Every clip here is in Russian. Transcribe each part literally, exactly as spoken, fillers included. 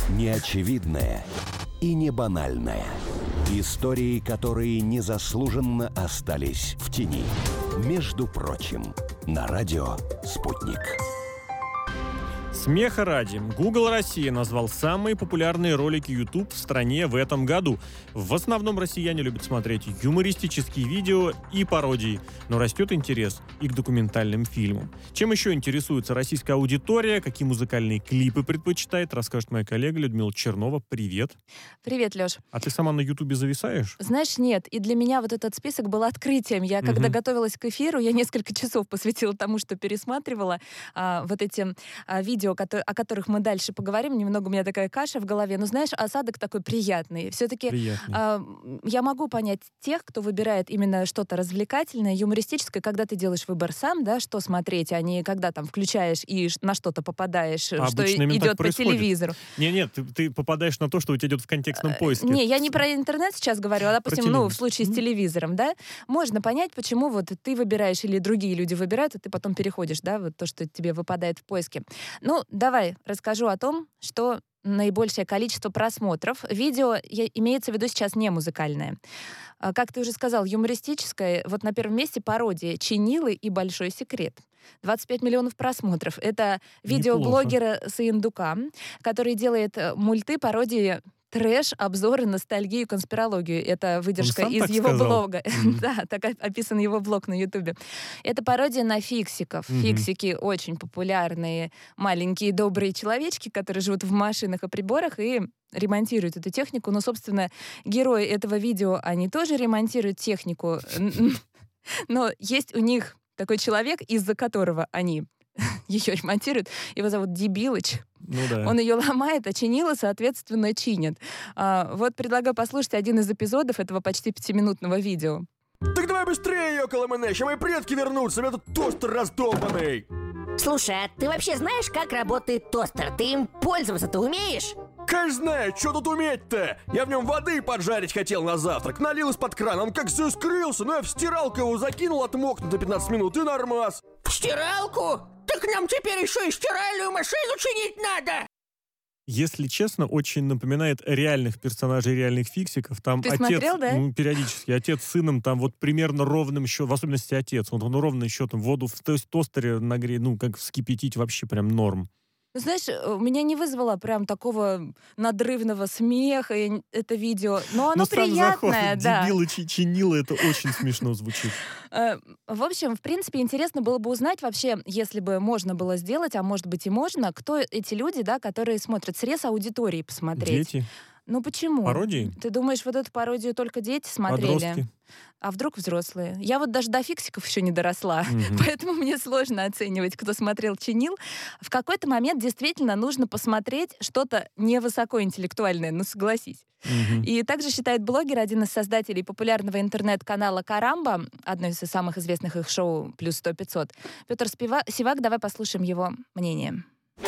Неочевидное и не банальное. Истории, которые незаслуженно остались в тени. Между прочим, на радио «Спутник». Смеха ради. Google Россия назвал самые популярные ролики YouTube в стране в этом году. В основном россияне любят смотреть юмористические видео и пародии, но растет интерес и к документальным фильмам. Чем еще интересуется российская аудитория, какие музыкальные клипы предпочитает, расскажет моя коллега Людмила Чернова. Привет. Привет, Леш. А ты сама на Ютубе зависаешь? Знаешь, нет. И для меня вот этот список был открытием. Я, когда Мгм. готовилась к эфиру, я несколько часов посвятила тому, что пересматривала а, вот эти а, видео, кото- о которых мы дальше поговорим. Немного у меня такая каша в голове. Но, знаешь, осадок такой приятный. Все-таки Приятный. а, я могу понять тех, кто выбирает именно что-то развлекательное, юмористическое, когда ты делаешь выбор сам, да, что смотреть, а не когда там включаешь и ш- на что-то попадаешь, А что обычно и- именно так идет по происходит. телевизору. Не-нет, ты, ты попадаешь на то, что у тебя идет в контекстном поиске. Не, я не про интернет сейчас говорю, а, допустим, ну, в телевизор. случае с Мгм. телевизором, да, можно понять, почему вот ты выбираешь или другие люди выбирают, и ты потом переходишь, да, вот то, что тебе выпадает в поиске. Ну, давай расскажу о том, что наибольшее количество просмотров. Видео я- имеется в виду сейчас не музыкальное. А, Как ты уже сказал, юмористическое. Вот на первом месте пародия «Чинилы» и «Большой секрет». двадцать пять миллионов просмотров. Это видеоблогера Саиндука, который делает э, мульты, пародии, трэш, обзоры, ностальгию, конспирологию. Это выдержка сам из так его сказал? блога. Мгм. Да, так о- описан его блог на Ютубе. Это пародия на фиксиков. Мгм. Фиксики очень популярные маленькие добрые человечки, которые живут в машинах и приборах и ремонтируют эту технику. Но, собственно, герои этого видео, они тоже ремонтируют технику. Но есть у них такой человек, из-за которого они ее ремонтируют. Его зовут Дебилыч. Ну да. Он ее ломает, а чинила, соответственно, чинит. А, вот предлагаю послушать один из эпизодов этого почти пятиминутного видео. Так давай быстрее, Йокола Мэне, еще мои предки вернутся, у меня тут тостер раздолбанный. Слушай, а ты вообще знаешь, как работает тостер? Ты им пользоваться-то умеешь? Конечно знаю, что тут уметь-то? Я в нем воды поджарить хотел на завтрак, налил из-под крана, он как заискрился, но я в стиралку его закинул, отмокнуть на пятнадцать минут и нормас. В стиралку? Так нам теперь еще и стиральную машину чинить надо! Если честно, очень напоминает реальных персонажей, реальных фиксиков. Там Ты отец, смотрел, да? ну, периодически, отец с сыном там вот примерно ровным счетом, в особенности отец, он, он ровным счетом воду в то- тостере нагреть, ну, как вскипятить вообще прям норм. Ну, знаешь, э, у меня не вызвало прям такого надрывного смеха и н- это видео, но оно Но сам заход, приятное, да. дебилы, чи- чинилы, это очень смешно звучит. Э, В общем, в принципе, интересно было бы узнать вообще, если бы можно было сделать, а может быть и можно, кто эти люди, да, которые смотрят, срез аудитории посмотреть. Дети, Ну почему? пародии, Ты думаешь, вот эту пародию только дети смотрели? подростки. А вдруг взрослые? Я вот даже до фиксиков еще не доросла, Мгм. поэтому мне сложно оценивать, кто смотрел «Чинил». В какой-то момент действительно нужно посмотреть что-то невысокоинтеллектуальное, ну согласись. Мгм. И также считает блогер, один из создателей популярного интернет-канала «Карамба», одно из самых известных их шоу «Плюс сто пятьсот», Петр Спива- Сивак. Давай послушаем его мнение.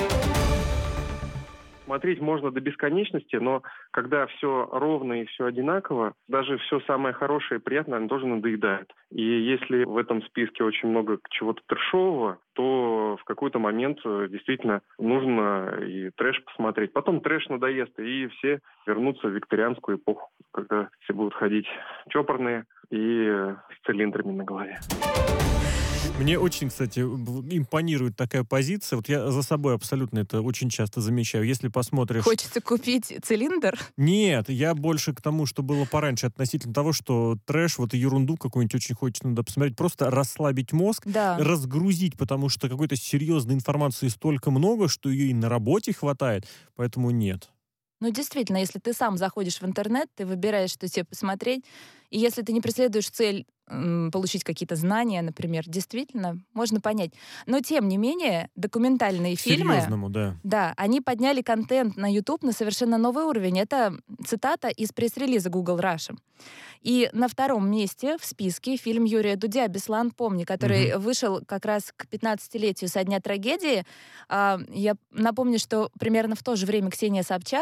Смотреть можно до бесконечности, но когда все ровно и все одинаково, даже все самое хорошее и приятное, оно тоже надоедает. И если в этом списке очень много чего-то трэшового, то в какой-то момент э, действительно нужно и трэш посмотреть. Потом трэш надоест, и все вернутся в викторианскую эпоху, когда все будут ходить чопорные и э, с цилиндрами на голове. Мне очень, кстати, б- импонирует такая позиция. Вот я за собой абсолютно это очень часто замечаю. Если посмотришь... Хочется купить цилиндр? Нет, я больше к тому, что было пораньше, относительно того, что трэш, вот и ерунду какую-нибудь очень хочется надо посмотреть, просто расслабить мозг, Да. разгрузить, потому что какой-то серьезной информации столько много, что ее и на работе хватает, поэтому нет. Ну, действительно, если ты сам заходишь в интернет, ты выбираешь, что тебе посмотреть, и если ты не преследуешь цель м, получить какие-то знания, например, действительно, можно понять. Но, тем не менее, документальные фильмы... Серьезному, да. Да, они подняли контент на YouTube на совершенно новый уровень. Это цитата из пресс-релиза Google Russia. И на втором месте в списке фильм Юрия Дудя «Беслан, помни», который Мгм. вышел как раз к пятнадцатилетию со дня трагедии. А, Я напомню, что примерно в то же время Ксения Собчак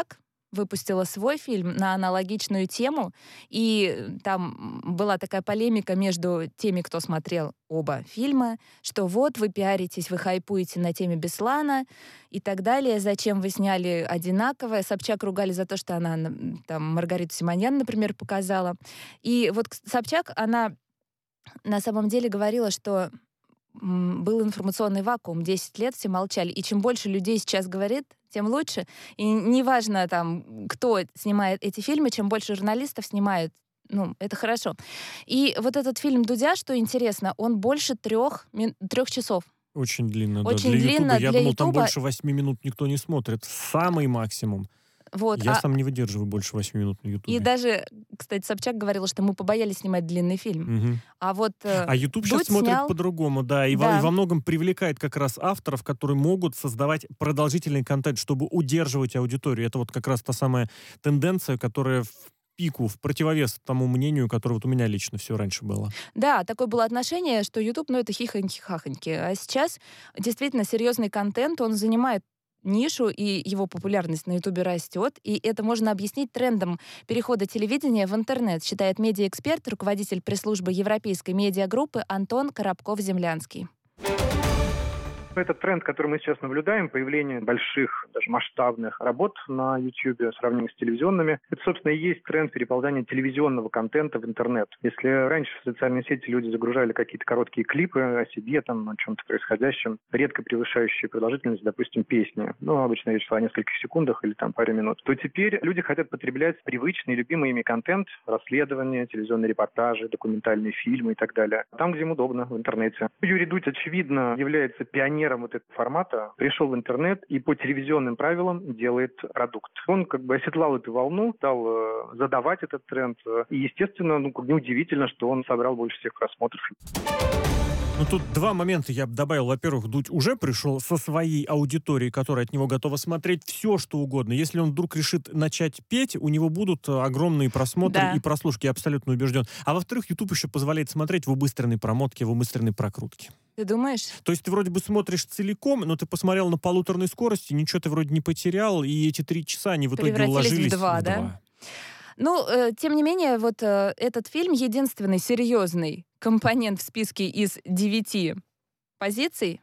выпустила свой фильм на аналогичную тему, и там была такая полемика между теми, кто смотрел оба фильма, что вот вы пиаритесь, вы хайпуете на теме Беслана и так далее, зачем вы сняли одинаковое. Собчак ругали за то, что она там Маргариту Симоньян, например, показала. И вот Собчак, она на самом деле говорила, что был информационный вакуум, десять лет все молчали. И чем больше людей сейчас говорит, тем лучше. И неважно, там, кто снимает эти фильмы, чем больше журналистов снимают, ну, это хорошо. И вот этот фильм Дудя, что интересно, он больше трех, трех часов. Очень длинно, Очень да. Для длинно Ютуба, я для думал, там Ютуба. больше восьми минут никто не смотрит. Самый максимум. Вот, Я а... сам не выдерживаю больше восьми минут на Ютубе. И даже, кстати, Собчак говорила, что мы побоялись снимать длинный фильм. Угу. А вот А Ютуб сейчас Дудь смотрит снял... по-другому, да, и, да. Во, и во многом привлекает как раз авторов, которые могут создавать продолжительный контент, чтобы удерживать аудиторию. Это вот как раз та самая тенденция, которая в пику, в противовес тому мнению, которое вот у меня лично все раньше было. Да, такое было отношение, что YouTube, ну, это хихоньки-хахоньки. А сейчас действительно серьезный контент, он занимает нишу, и его популярность на Ютубе растет, и это можно объяснить трендом перехода телевидения в интернет, считает медиаэксперт, руководитель пресс-службы Европейской медиагруппы Антон Коробков-Землянский. Этот тренд, который мы сейчас наблюдаем, появление больших, даже масштабных работ на YouTube в сравнении с телевизионными, это, собственно, и есть тренд переползания телевизионного контента в интернет. Если раньше в социальные сети люди загружали какие-то короткие клипы о себе, там, о чем-то происходящем, редко превышающие продолжительность, допустим, песни, ну, обычно речь шла о нескольких секундах или там паре минут, то теперь люди хотят потреблять привычный, любимый ими контент, расследования, телевизионные репортажи, документальные фильмы и так далее. Там, где им удобно, в интернете. Юрий Дудь, очевидно, является пионером вот этого формата, пришел в интернет и по телевизионным правилам делает продукт. Он как бы оседлал эту волну, стал э, задавать этот тренд. И, естественно, ну, неудивительно, что он собрал больше всех просмотров. Ну, тут два момента я бы добавил. Во-первых, Дудь уже пришел со своей аудиторией, которая от него готова смотреть все, что угодно. Если он вдруг решит начать петь, у него будут огромные просмотры да. и прослушки, я абсолютно убежден. А во-вторых, YouTube еще позволяет смотреть в убыстренной промотке, в убыстренной прокрутке. Ты думаешь? То есть ты вроде бы смотришь целиком, но ты посмотрел на полуторной скорости, ничего ты вроде не потерял, и эти три часа, они в итоге уложились в два, в да? два. Ну, э, тем не менее, вот э, этот фильм единственный серьезный компонент в списке из девяти позиций.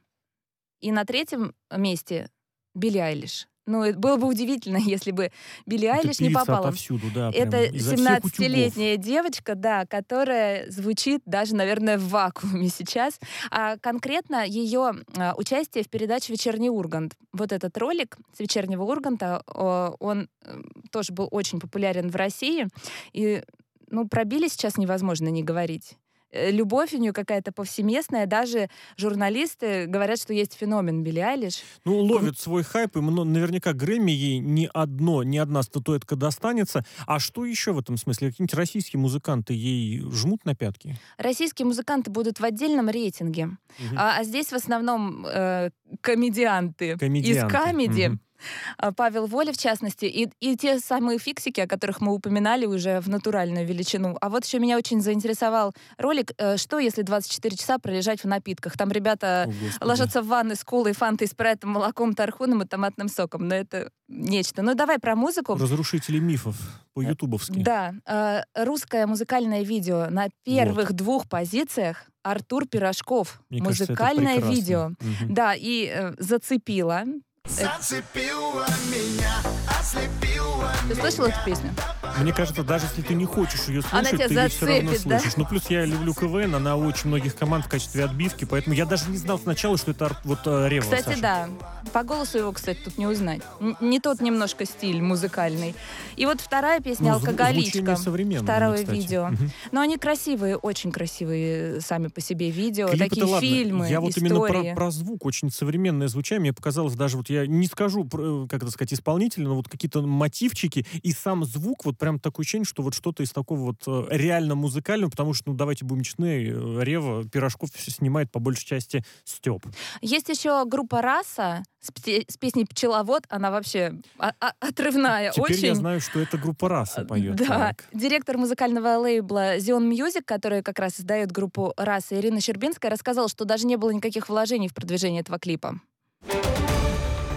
И на третьем месте Билли Айлиш. Ну, это было бы удивительно, если бы Билли Айлиш не попала. Отовсюду, да, это семнадцатилетняя девочка, да, которая звучит даже, наверное, в вакууме сейчас. А конкретно ее а, участие в передаче «Вечерний Ургант». Вот этот ролик с «Вечернего Урганта», он тоже был очень популярен в России. И, ну, про Билли сейчас невозможно не говорить. Любовь у нее какая-то повсеместная. Даже журналисты говорят, что есть феномен Билли Айлиш. Ну, ловит свой хайп, и наверняка Грэмми ей не одно, ни одна статуэтка достанется. А что еще в этом смысле? Какие-нибудь российские музыканты ей жмут на пятки? Российские музыканты будут в отдельном рейтинге. Угу. А, а здесь в основном э, комедианты, комедианты из комедии. Угу. Павел Воля, в частности, и, и те самые фиксики, о которых мы упоминали уже в натуральную величину. А вот еще меня очень заинтересовал ролик «Что, если двадцать четыре часа пролежать в напитках?» Там ребята О, ложатся в ванны с колой, фантой, спрайтом, молоком, тархуном и томатным соком. Но это нечто. Ну, давай про музыку. Разрушители мифов по-ютубовски. Да. Русское музыкальное видео на первых вот. двух позициях. Артур Пирожков. Мне музыкальное кажется, видео. Угу. Да, и э, зацепило. Зацепила меня, ослепила Ты слышал эту песню? Мне кажется, даже если ты не хочешь ее слушать, она тебя ты зацепит, ее все равно да? слышишь. Ну, плюс я люблю КВН, она у очень многих команд в качестве отбивки, поэтому я даже не знал сначала, что это вот Рева. Кстати, Саша. да. По голосу его, кстати, тут не узнать. Н- не тот немножко стиль музыкальный. И вот вторая песня ну, «Алкоголичка». Второе кстати. видео. Угу. Но они красивые, очень красивые сами по себе видео. Клипы-то такие ладно. фильмы, Я вот истории. именно про, про звук, очень современное звучание. Мне показалось даже, вот я не скажу, как это сказать, исполнителя, но вот какие-то мотивчики и сам звук, вот прям такое ощущение, что вот что-то из такого вот реально музыкального, потому что, ну, давайте будем честны, Рева, Пирожков все снимает по большей части Степ. Есть еще группа «Раса» с, пте- с песней «Пчеловод». Она вообще а- а- отрывная. Теперь очень. я знаю, что это группа «Раса» поет. Да. Так. Директор музыкального лейбла Zion Music, который как раз издает группу «Раса», Ирина Щербинская, рассказала, что даже не было никаких вложений в продвижение этого клипа.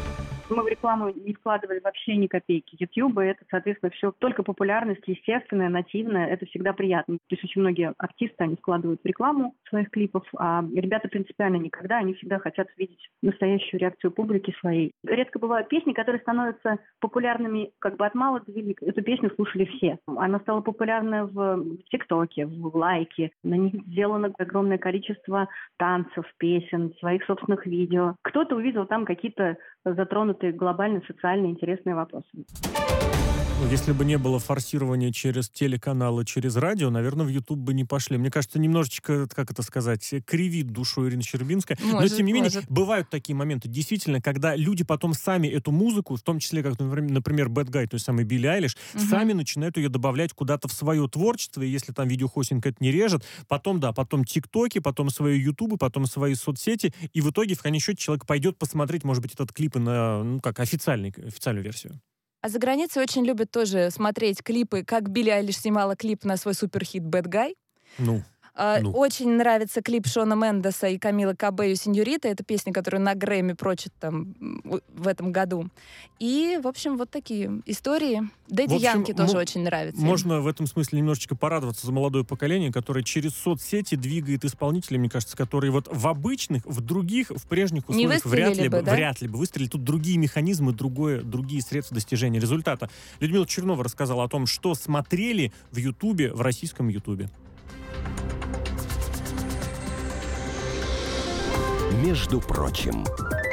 Мы в рекламу не вкладывали вообще ни копейки. YouTube — это, соответственно, все только популярность, естественная, нативная. Это всегда приятно. То есть очень многие артисты, они вкладывают в рекламу своих клипов, а ребята принципиально никогда. Они всегда хотят видеть настоящую реакцию публики своей. Редко бывают песни, которые становятся популярными как бы от мала до велика. Эту песню слушали все. Она стала популярна в ТикТоке, в Лайке. На них сделано огромное количество танцев, песен, своих собственных видео. Кто-то увидел там какие-то затронутые глобально социально интересные вопросы. Если бы не было форсирования через телеканалы, через радио, наверное, в YouTube бы не пошли. Мне кажется, немножечко, как это сказать, кривит душу Ирина Щербинская. Может, Но, тем не менее, может. бывают такие моменты, действительно, когда люди потом сами эту музыку, в том числе, как, например, Bad Guy, той самой Билли Айлиш, угу. сами начинают ее добавлять куда-то в свое творчество, и если там видеохостинг это не режет, потом, да, потом ТикТоки, потом свои Ютубы, потом свои соцсети, и в итоге, в конечном счете, человек пойдет посмотреть, может быть, этот клип на, ну, как, официальный, официальную версию. А за границей очень любят тоже смотреть клипы, как Билли Айлиш снимала клип на свой суперхит «Bad Guy». Ну, А, ну. Очень нравится клип Шона Мендеса и Камилы Кабелло «Сеньорита». Это песня, которую на Грэмми прочит там в этом году. И, в общем, вот такие истории. Дэдди Янки тоже м- очень нравится. Можно в этом смысле немножечко порадоваться за молодое поколение, которое через соцсети двигает исполнителей, мне кажется, которые вот в обычных, в других, в прежних условиях вряд ли бы, да? вряд ли бы выстрелили. Тут другие механизмы, другое, другие средства достижения результата. Людмила Чернова рассказала о том, что смотрели в Ютубе, в российском Ютубе. Между прочим.